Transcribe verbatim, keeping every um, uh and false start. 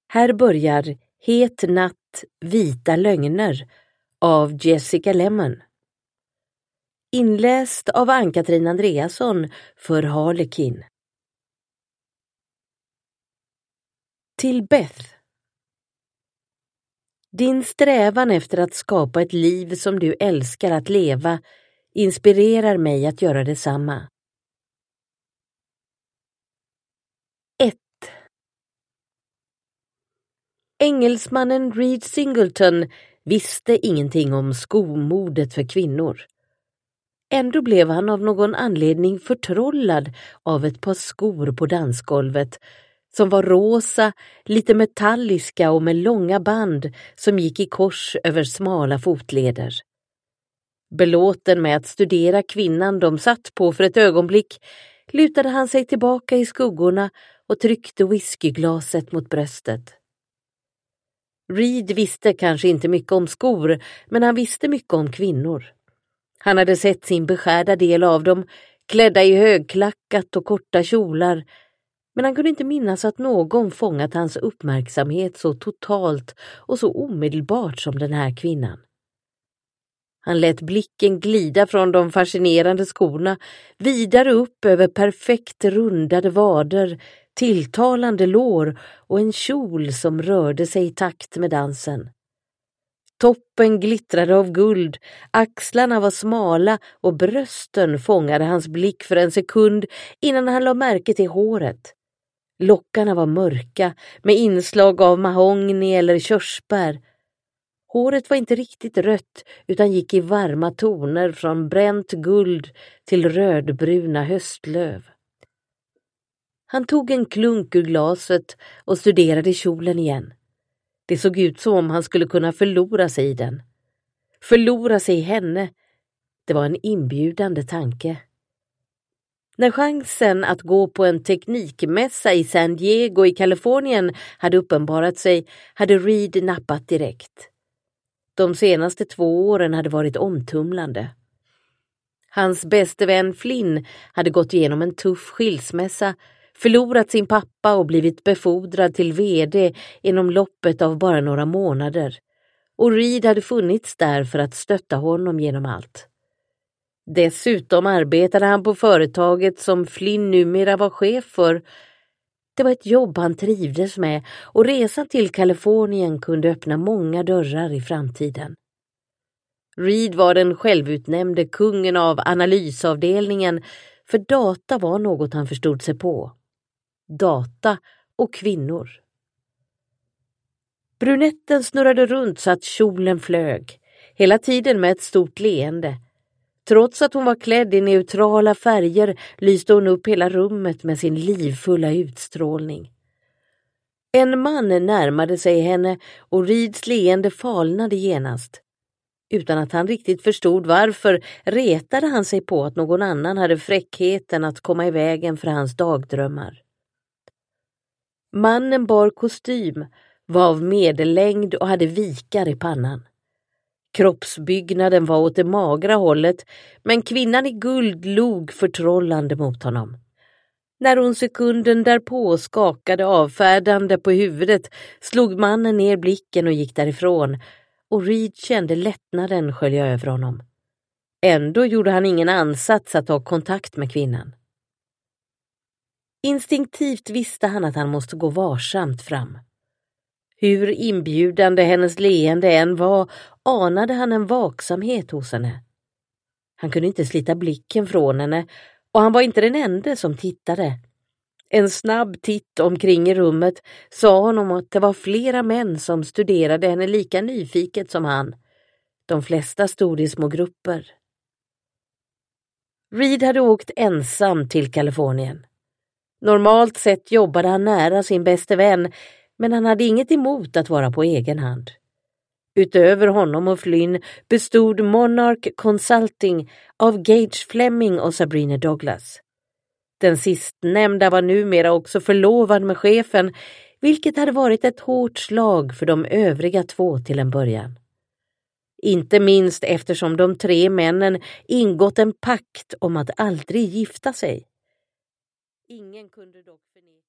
Här börjar Het natt, vita lögner av Jessica Lemon. Inläst av Ann-Katrin Andreasson för Harlekin. Till Beth. Din strävan efter att skapa ett liv som du älskar att leva inspirerar mig att göra detsamma. ett. Engelsmannen Reed Singleton visste ingenting om skomodet för kvinnor. Ändå blev han av någon anledning förtrollad av ett par skor på dansgolvet som var rosa, lite metalliska och med långa band som gick i kors över smala fotleder. Belåten med att studera kvinnan de satt på för ett ögonblick lutade han sig tillbaka i skuggorna och tryckte whiskyglaset mot bröstet. Reed visste kanske inte mycket om skor, men han visste mycket om kvinnor. Han hade sett sin beskärda del av dem, klädda i högklackat och korta kjolar, men han kunde inte minnas att någon fångat hans uppmärksamhet så totalt och så omedelbart som den här kvinnan. Han lät blicken glida från de fascinerande skorna vidare upp över perfekt rundade vader, tilltalande lår och en kjol som rörde sig i takt med dansen. Toppen glittrade av guld, axlarna var smala och brösten fångade hans blick för en sekund innan han lade märke till håret. Lockarna var mörka med inslag av mahogny eller körsbär. Håret var inte riktigt rött utan gick i varma toner från bränt guld till rödbruna höstlöv. Han tog en klunk ur glaset och studerade kjolen igen. Det såg ut som om han skulle kunna förlora sig i den. Förlora sig i henne. Det var en inbjudande tanke. När chansen att gå på en teknikmässa i San Diego i Kalifornien hade uppenbarat sig hade Reed nappat direkt. De senaste två åren hade varit omtumlande. Hans bäste vän Flynn hade gått igenom en tuff skilsmässa, förlorat sin pappa och blivit befordrad till vd inom loppet av bara några månader. Och Reed hade funnits där för att stötta honom genom allt. Dessutom arbetade han på företaget som Flynn numera var chef för. Det var ett jobb han trivdes med och resan till Kalifornien kunde öppna många dörrar i framtiden. Reed var den självutnämnde kungen av analysavdelningen, för data var något han förstod sig på. Data och kvinnor. Brunetten snurrade runt så att kjolen flög, hela tiden med ett stort leende. Trots att hon var klädd i neutrala färger lyste hon upp hela rummet med sin livfulla utstrålning. En man närmade sig henne och Reeds leende falnade genast. Utan att han riktigt förstod varför retade han sig på att någon annan hade fräckheten att komma i vägen för hans dagdrömmar. Mannen bar kostym, var av medellängd och hade vikar i pannan. Kroppsbyggnaden var åt det magra hållet, men kvinnan i guld log förtrollande mot honom. När hon sekunden därpå skakade avfärdande på huvudet slog mannen ner blicken och gick därifrån, och Reed kände lättnaden skölja över honom. Ändå gjorde han ingen ansats att ta kontakt med kvinnan. Instinktivt visste han att han måste gå varsamt fram. Hur inbjudande hennes leende än var, anade han en vaksamhet hos henne. Han kunde inte slita blicken från henne, och han var inte den enda som tittade. En snabb titt omkring i rummet sa honom att det var flera män som studerade henne lika nyfiket som han. De flesta stod i små grupper. Reed hade åkt ensam till Kalifornien. Normalt sett jobbade han nära sin bäste vän, men han hade inget emot att vara på egen hand. Utöver honom och Flynn bestod Monarch Consulting av Gage Fleming och Sabrina Douglas. Den sistnämnda var numera också förlovad med chefen, vilket hade varit ett hårt slag för de övriga två till en början. Inte minst eftersom de tre männen ingått en pakt om att aldrig gifta sig. Ingen kunde dock förneka